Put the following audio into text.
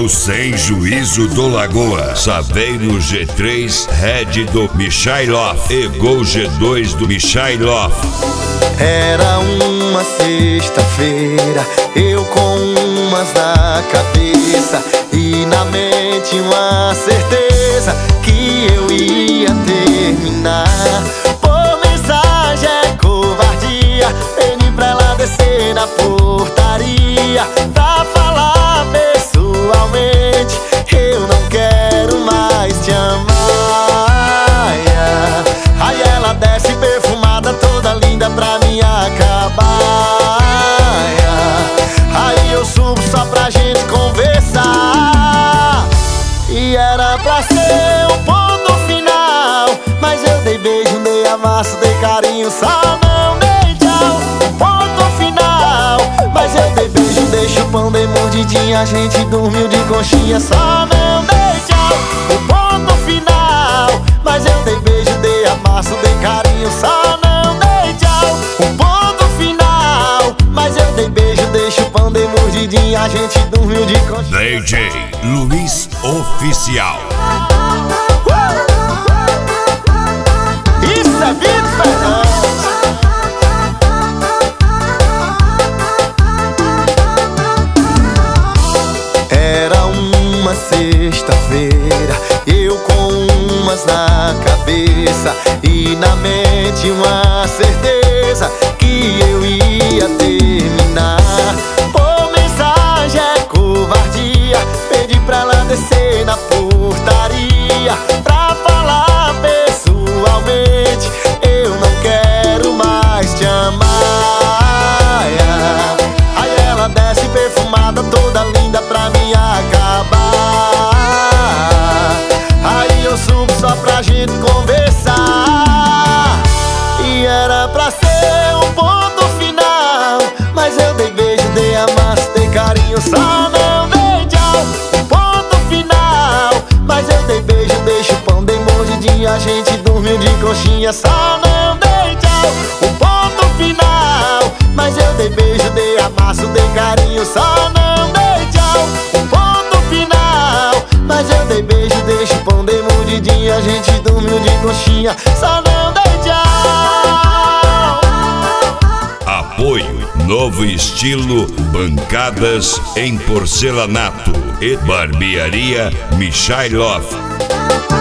do Sem Juízo do Lagoa, Saveiro G3 Red do Michailov e Gol G2 do Michailov. Era uma sexta-feira, eu com umas na cabeça e na mente uma certeza que eu ia terminar. Por mensagem é covardia, pedi pra ela descer na portaria pra falar pessoalmente: eu não quero mais te amar. Aí ela desce perfumada, toda linda pra me acabar. Aí eu subo só pra gente conversar. E era pra ser um ponto final, mas eu dei beijo, dei abraço, dei carinho, só não dei tchau. Ponto final, mas eu dei beijo, dei chupão, dei mordidinha, a gente dormiu de conchinha, só não dei tchau. O ponto final, mas eu dei beijo, dei abraço, dei carinho, só não dei tchau. O ponto final, mas eu dei beijo, dei chupão, dei mordidinha, a gente dormiu de conchinha. DJ Luiz Oficial. Isso é Vitor Fernandes. Era uma sexta-feira, eu com umas na cabeça e na mente uma certeza que eu ia terminar. Por mensagem é covardia, pedi pra ela descer na portaria pra falar pessoalmente: eu não quero mais te amar. Aí ela desce perfumada, toda linda pra me acabar. Aí eu subo só pra gente conversar. E era pra ser um ponto final, mas eu dei beijo, dei abraço, dei carinho, só não dei tchau. Ponto final, mas eu dei beijo, dei chupão, dei mordidinha, a gente dormiu de conchinha, só não dei tchau. O ponto final, mas eu dei beijo, dei abraço, dei carinho, só não dei tchau. O ponto final, mas eu dei beijo, dei chupão, dei mordidinha, a gente dormiu de conchinha, só não dei tchau. Apoio Novo Estilo, bancadas em porcelanato e barbearia Michailov.